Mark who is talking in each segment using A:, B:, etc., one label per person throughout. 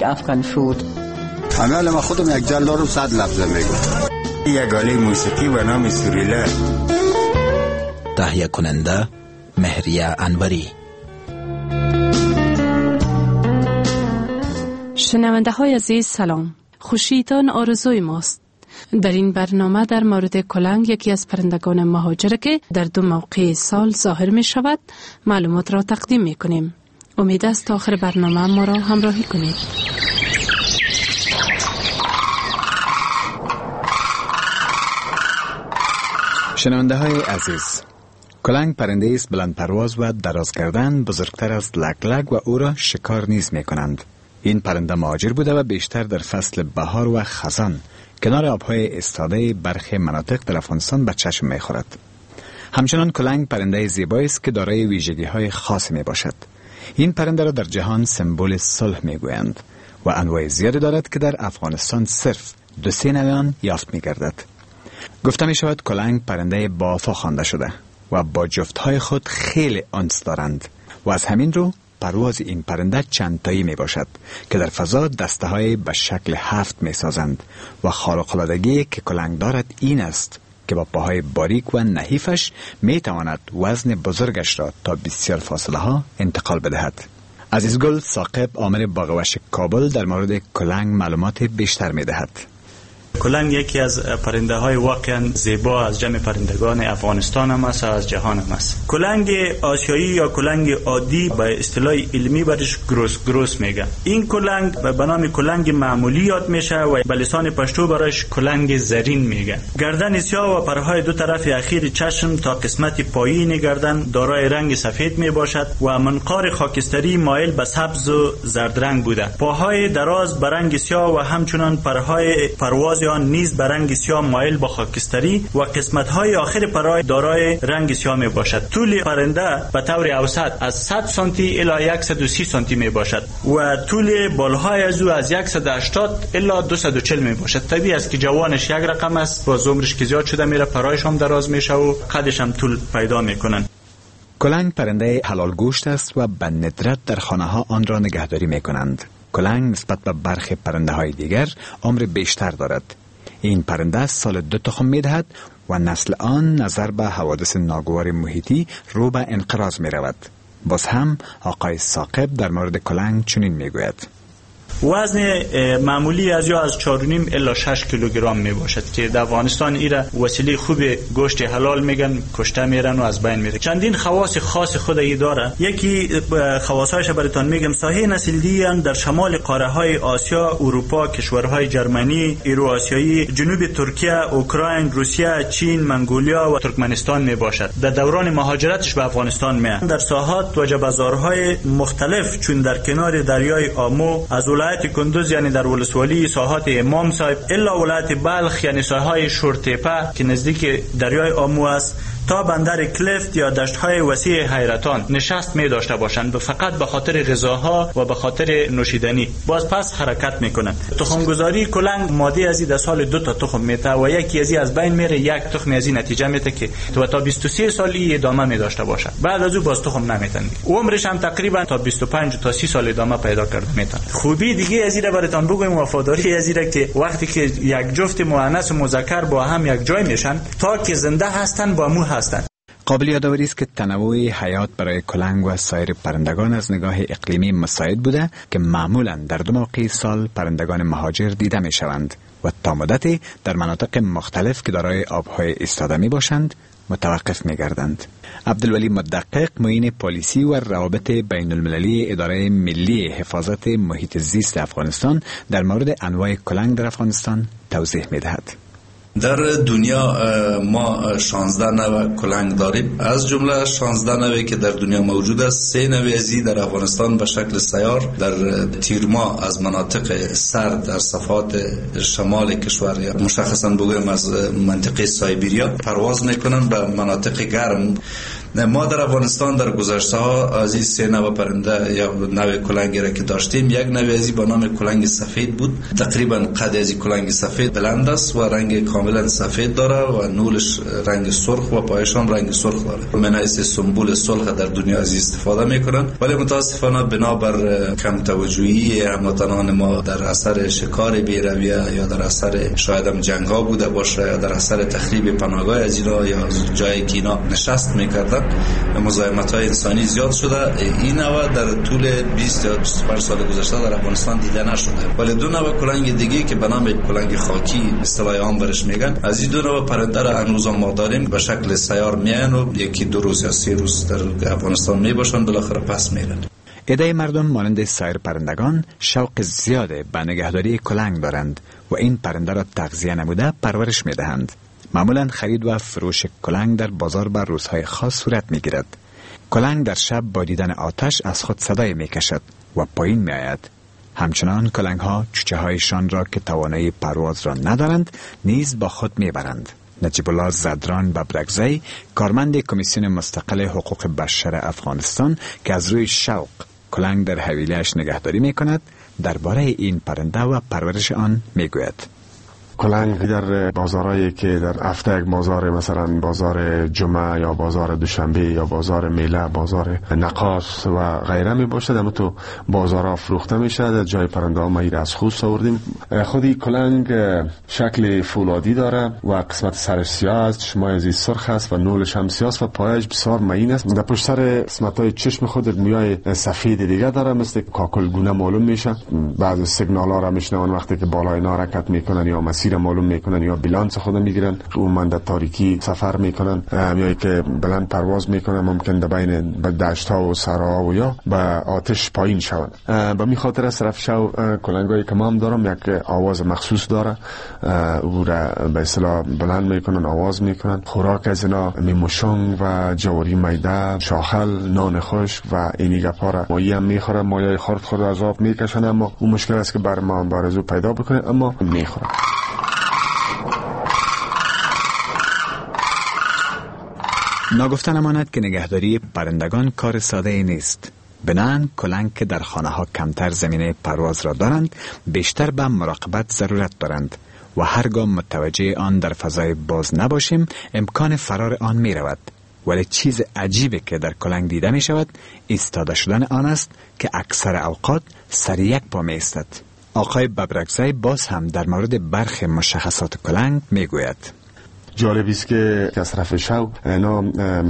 A: افغان فود.
B: امیال ما خودم یک جل دارم 100 لفظه میگم.
C: یک آله موسیقی و نام سوریلا.
D: تهیه کننده مهریه انوری.
E: شنونده های عزیز سلام، خوشیتان آرزوی ماست. در این برنامه در مورد کلنگ، یکی از پرندگان مهاجر که در 2 موقع سال ظاهر می شود، معلومات را تقدیم می کنیم. امید است تا آخر برنامه ما را همراهی کنید.
F: شنونده های عزیز، کلنگ پرنده است بلند پرواز و دراز گردن، بزرگتر از لگلگ و او را شکار نیز می کنند. این پرنده مهاجر بوده و بیشتر در فصل بهار و خزان کنار آبهای ایستاده برخی مناطق در افغانستان به چشم می خورد. همچنان کلنگ پرنده زیبایی است که دارای ویژگی‌های خاصی می باشد. این پرنده را در جهان سمبل صلح می گویند و انواع زیادی دارد که در افغانستان صرف 2-3 نوع آن یافت می گردد. گفته می شود کلنگ پرنده با وفا خوانده شده و با جفتهای خود خیلی انس دارند و از همین رو پرواز این پرنده چند تایی می باشد که در فضا دسته های به شکل 7 می سازند و خارق‌العادگی که کلنگ دارد این است که با پاهای باریک و نحیفش می تواند وزن بزرگش را تا بسیار فاصله ها انتقال بدهد. عزیزگل ثاقب، آمر باغوش کابل، در مورد کلنگ معلومات بیشتر می دهد.
G: کلنگ یکی از پرنده های واقعا زیبا از جمع پرندگان افغانستان هم است و از جهان هم است. کلنگ آسیایی یا کلنگ عادی به اصطلاح علمی برش گروس میگن. این کلنگ به نام کلنگ معمولی یاد میشه و به لسان پشتو برش کلنگ زرین میگن. گردن سیاه و پرهای 2 طرف اخیر چشم تا قسمت پایین گردن دارای رنگ سفید می باشد و منقار خاکستری مایل به سبز و زرد رنگ بوده. پاهای دراز به رنگ سیاه و همچنان پرهای پرواز آن نیز به رنگ سیاه مایل به خاکستری و قسمت‌های آخر پرهای دارای رنگ سیاه می باشد. طول پرنده به طور اوسط از 100 سانتی الی 130 سانتی می باشد و طول بالهای از او از 180 الی 240 می باشد. طبیعی است که جوانش یک رقم است، با عمرش که زیاد شده میره پرهایش هم دراز میشه و قدش هم طول پیدا میکنن.
F: کلنگ پرنده حلال گوشت است و به ندرت در خانه ها آن را نگهداری میکنند. کلنگ نسبت به برخی پرنده های دیگر عمر بیشتر دارد. این پرنده سال 2 تخم میدهد و نسل آن نظر به حوادث ناگوار محیطی رو به انقراض می رود. باز هم آقای ثاقب در مورد کلنگ چنین می گوید:
G: وزن معمولی از 4.5 الی 6 کیلوگرم می باشد که در افغانستان ایره وسیله خوب گوشت حلال میگن، کشته میرن و از بین میره. چندین خواص خاص خود ای داره. یکی خواصایش براتون میگم. ساحه نسل‌دهی در شمال قاره های آسیا، اروپا، کشورهای جرمنی، ایرو-آسیایی، جنوب ترکیه، اوکراین، روسیه، چین، منگولیا و ترکمنستان می باشد. در دوران مهاجرتش به افغانستان میاد. در ساحات و بازارهای مختلف چون در کنار دریای آمو از ولایت کندوز یعنی در ولسوالی ساحات امام صاحب الا ولایت بلخ یعنی ساحای شورتپه که نزدیک دریای آمو است تا بندر کلفت یا دشت‌های وسیع حیرتان نشست می داشته باشند و فقط به خاطر غذاها و به خاطر نوشیدنی باز پس حرکت میکنند. تخمگذاری کلنگ ماده ازی در سال 2 تا تخم میته و یکی ازی از بین میره، یک تخم ازی نتیجه میده که تا 23 سالی ادامه می داشته باشه. بعد از او باز تخم نمیتن. عمرش هم تقریبا تا 25 تا 30 سال ادامه پیدا کرده میتن. خوبی دیگه ازی را براتون بگم، وفاداری ازی را که وقتی که یک جفت مؤنث و مذکر با هم یک جای میشن تا که زنده هستن با مو هستند.
F: قابل یادآوری است که تنوع حیات برای کلنگ و سایر پرندگان از نگاه اقلیمی مساعد بوده که معمولاً در 2 موقع سال پرندگان مهاجر دیده می شوند و تا مدتی در مناطق مختلف که دارای آبهای ایستاده می باشند متوقف می گردند. عبدالولی مدقق، معین پلیسی و روابط بین المللی اداره ملی حفاظت محیط زیست افغانستان، در مورد انواع کلنگ در افغانستان توضیح می دهد.
H: در دنیا ما 16 نوع کلنگ داریم. از جمله 16 نوعی که در دنیا موجود است، 3 نوع ازی در افغانستان به شکل سیار در تیرما از مناطق سرد در صفحات شمال کشور یا مشخصا بگویم از منطقه سایبریا پرواز میکنن به مناطق گرم. ما در افغانستان در گذشته ها از این 3 نوع پرنده یا نوع کلنگی را که داشتیم، یک نوع از این با نام کلنگ سفید بود. تقریبا قد از این کلنگ سفید بلند است و رنگ کاملا سفید داره و نولش رنگ سرخ و پایشان رنگ سرخ داره. من حیث سمبول صلح در دنیا از استفاده میکنن، ولی متاسفانه بنابر کم توجهی هموطنان ما در اثر شکار بی‌رویه یا در اثر شاید هم جنگ ها بوده باشه یا در اثر تخریب پناهگاه از اینا یا جایی که اینا نشست میکردن، مزاحمت های انسانی زیاد شده. این نوع در طول 20 یا 25 سال گذشته در افغانستان دیده نشده. ولی دو نوع کلنگ دیگه که به نام کلنگ خاکی اصطلاح عام برش میگن، از این دو نوع پرنده را هنوز ما داریم. به شکل سیار میان و یکی 2 روز یا 3 روز در افغانستان میباشن، بالاخره پس میرن.
F: عده مردم مانند سایر پرندگان شوق زیاد به نگهداری کلنگ دارند و این پرنده را تغذیه نموده پرورش میدهند. معمولا خرید و فروش کلنگ در بازار بر روزهای خاص صورت میگیرد. کلنگ در شب با دیدن آتش از خود صدای میکشد و پایین میآید. همچنان کلنگ ها چوچه هایشان را که توانایی پرواز را ندارند نیز با خود میبرند. نجیب الله زدران ببرکزی، کارمند کمیسیون مستقل حقوق بشر افغانستان که از روی شوق کلنگ در حویله‌اش نگهداری میکند، درباره این پرنده و پرورش آن میگوید.
A: کلنگ در بازارهایی که در هفته یک بازار، مثلا بازار جمعه یا بازار دوشنبه یا بازار میله، بازار نقاش و غیره می باشد، اما تو بازارها فروخته میشه. در جای پرنده ها ما این از خوست آوردیم. خودی کلنگ شکل فولادی داره و قسمت سرش سیاه است، چشمای ازی سرخ است و نولش هم سیاه است و پایش بسیار مهین است. در پشت سر قسمت های چشم خود موهای سفید دیگه داره، مثل کاکلگونه معلوم میشه. بعضی سیگنال ها را میشنون وقتی که بالای اینا حرکت میکنن یا مسیر معلوم میکنن یا بلانس خود میگیرن. عموما در تاریکی سفر میکنن یا که بلند پرواز میکنن، ممکن در بین دشت ها و صحراها و یا به آتش پایین شون. به می خاطر از طرف شو کلنگایی که ما هم دارم یک آواز مخصوص داره، او را به اصطلاح بلند میکنن، آواز میکنن. خوراک از اینا میموشنگ و جواری میده، شاخل، نان خشک و اینی گپا را مایی هم میخوره. مایای خورد از آب میکشن، اما اون مشکل است که بر ما بارزو پیدا بکنه، اما میخوره.
F: ناگفته نماند که نگهداری پرندگان کار ساده ای نیست. بنان کلنگ که در خانه ها کمتر زمینه پرواز را دارند، بیشتر به مراقبت ضرورت دارند و هرگاه متوجه آن در فضای باز نباشیم امکان فرار آن می رود. ولی چیز عجیبی که در کلنگ دیده می شود ایستاده شدن آن است که اکثر اوقات سر یک پا می ایستد. آقای ببرکزی باز هم در مورد برخی مشخصات کلنگ می گوید.
A: جالب است که از طرف شو اینا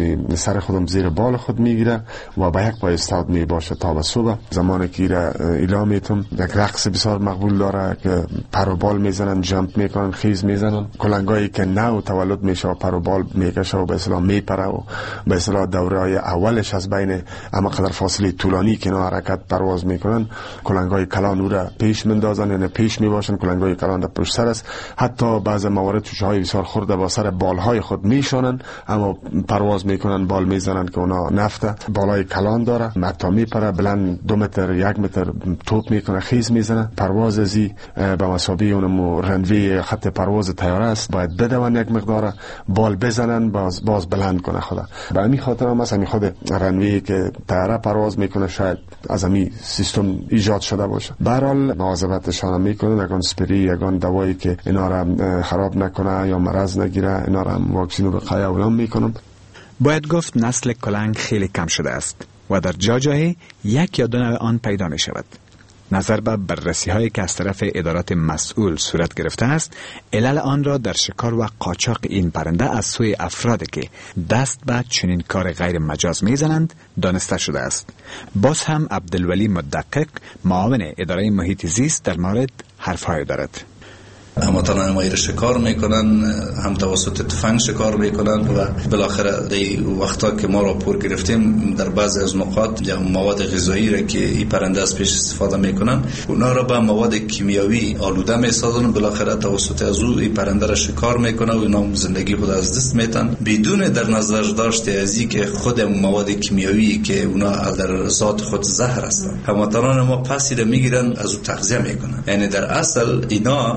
A: سر خودم زیر بال خود میگیره و با یک پا استاد می باشه تا به صبح. زمانی که ایره اعلام میتم، یک رقص بسیار مقبول داره که پر و بال میزنن، جمپ میکنن، خیز میزنن. کلنگایی که نو تولد میشه و پر و بال میکشه و به اصطلاح میپره و به اصطلاح دوره‌های اولش از بین اما قدر فاصله طولانی که اینا حرکت پرواز میکنن، کلنگای کلان او را پیش میندازن، یعنی پیش میباشن. کلنگای کلان در پشت سر است. حتی بعضی موارد چوچه‌های بسیار خرد با سر بالهای خود میشونن، اما پرواز میکنن، بال میزنن که اونا نفته. بالای کلان داره، حتی میپره بلند 2 متر 1 متر توپ میکنه، خیز میزنه. پرواز ازی به مسابقه اونم رنوی خط پرواز طیاره است، باید بدون یک مقدار بال بزنن باز بلند کنه خدا. به همین خاطر هم مثلا خود رنوی که طیاره پرواز میکنه شاید از همین سیستم ایجاد شده باشه. به هر حال مواظبتشان میکنن، یگان سپری، یگان دوایی که اینا را خراب نکنه یا مرض نگیره، اینا را واکسین رو بقیه اولام میکنم.
F: باید گفت نسل کلنگ خیلی کم شده است و در جای یک یا 2 نوع آن پیدا می شود. نظر به بررسی هایی که از طرف ادارات مسئول صورت گرفته است، علل آن را در شکار و قاچاق این پرنده از سوی افرادی که دست به چنین کار غیر مجاز میزنند دانسته شده است. باز هم عبدالولی مدقق، معاون اداره محیط زیست، در مورد حرفهای دارد.
H: هموطنان ما را شکار میکنن، هم توسط تفنگ شکار میکنن و بالاخره در وقتا که ما را پر گرفتیم در بعضی از نقاط یا مواد غذایی را که این پرنده از پیش استفاده میکنن، اونا را به مواد کیمیاوی آلوده میسازن. بالاخره توسط از او این پرنده را شکار میکنه و اونا زندگی خود از دست میتن بدون در نظر داشته از این که خود مواد کیمیاوی که اونا در ذات خود زهر هستن. هموطنان ما پسی را میگیرن، از او تغذیه میکنن. یعنی در اصل اینا زندگی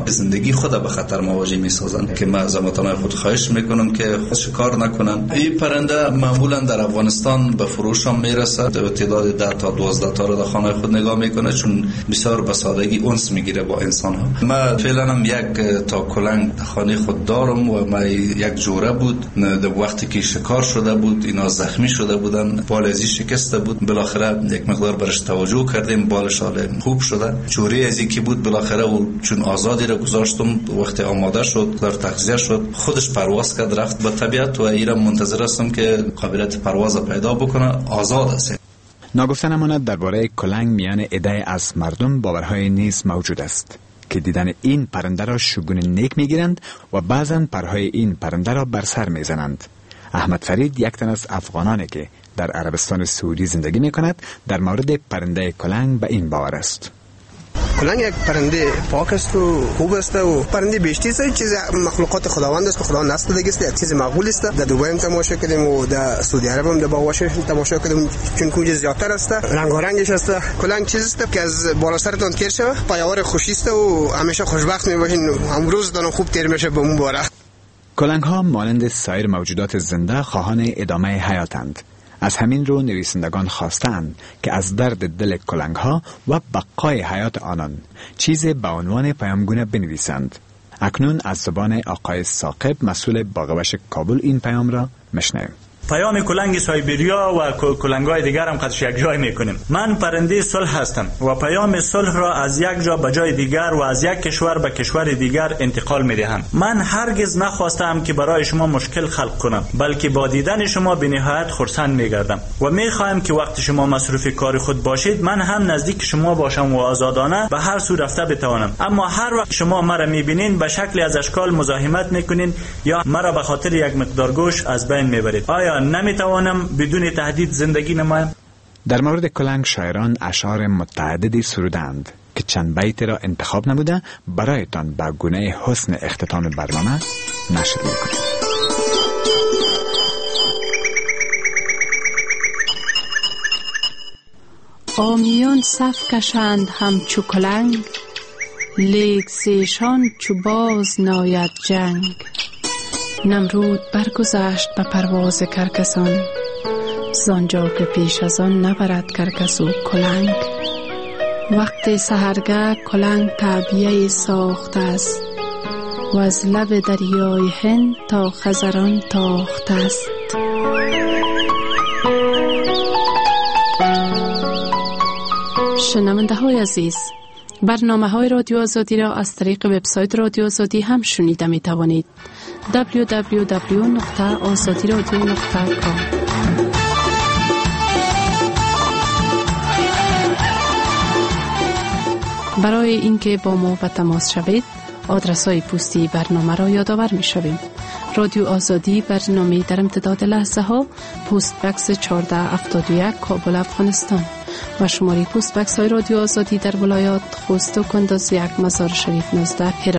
H: زندگی خود به خطر مواجه می‌سازند که من از هموطنان خود خواهش میکنم که شکار نکنن. این پرنده معمولا در افغانستان به فروش هم میرسه، تعداد 10 تا 12 تا رو در خانه خود نگاه میکنه، چون بسیار به سادگی انس میگیره با انسان ها. من فعلا هم یک تا کلنگ خانه خود دارم و من یک جوره بود در وقتی که شکار شده بود اینا زخمی شده بودن، بال ازی شکسته بود، بالاخره یک مقدار برش توجه کردیم، بالش حال خوب شده. جوری ازی که بود بالاخره و چون آزادی را گذاشتم، وقتی آماده شد در تغذیه شد خودش پرواز کرد رفت به طبیعت و ایرا منتظر هستم که قابلیت پرواز پیدا بکنه، آزاد است.
F: ناگفته نماند درباره کلنگ میان عده از مردم باورهای نیز موجود است که دیدن این پرنده را شگون نیک میگیرند و بعضا پرهای این پرنده را بر سر میزنند. احمد فرید یک تن از افغانانی که در عربستان سعودی زندگی میکند در مورد پرنده کلنگ به این باور است:
I: کلنگ یک پرنده پاک است و خوب است و پرنده بیشتر است، چیز مخلوقات خداوند است و خداوند نسل دیگه است، یک چیز مقبول است. در دبی هم تماشا کردیم و در سعودی عرب هم در باغوشه تماشا کردیم، چون کوچه زیادتر است، رنگارنگش است. کلنگ چیز است که از بالا سرتون تیر شوه، پیاور خوشی است و همیشه خوشبخت میباشین، امروز دانم خوب تیر میشه به اون باره.
F: کلنگ ها مانند سایر موجودات زنده خواهان ادامه حیاتند. از همین رو نویسندگان خواستند که از درد دل کلنگ ها و بقای حیات آنان چیزی به عنوان پیامگونه بنویسند. اکنون از زبان آقای ثاقب مسئول باغوش کابل این پیام را مشنویم.
G: پیام کلنگ سایبریا و کلنگ‌های دیگر هم خودش یک جای میکنیم. من پرنده صلح هستم و پیام صلح را از یک جا به جای دیگر و از یک کشور به کشور دیگر انتقال میدهم. من هرگز نخواستم که برای شما مشکل خلق کنم، بلکه با دیدن شما به نهایت خرسند میگردم و میخواهم که وقت شما مصروف کار خود باشید من هم نزدیک شما باشم و آزادانه به هر سو رفته بتوانم. اما هر وقت شما مرا میبینین به شکلی از اشکال مزاحمت میکنین یا مرا به خاطر یک مقدار گوشت از بین میبرید. آیا نمیتوانم بدون تهدید زندگی نمایم؟
F: در مورد کلنگ شاعران اشعار متعددی سرودند که چند بیت را انتخاب نموده برایتان به گونه حسن اختتام برنامه نشر میکنیم.
E: آمیان صف کشند همچو کلنگ، لیک زیشان چو باز ناید جنگ. نمرود برگذشت به پرواز کرکسان، زانجا که پیش از آن نبرد کرکس و کلنگ. وقت سحرگه کلنگ تعبیه ساخته است و از لب دریای هند تا خزران تاخته است. شنونده های عزیز، برنامه های رادیو آزادی را از طریق وبسایت رادیو آزادی هم شنیده می توانید. www.azadiradio.com. برای اینکه با ما به تماس شوید آدرس های پستی برنامه را یادآور می شویم. رادیو آزادی، برنامه در امتداد لحظه ها، پست بکس 1471 کابل افغانستان و شماره پست بکس های رادیو آزادی در ولایات خوست و کندز 1 مزار شریف 19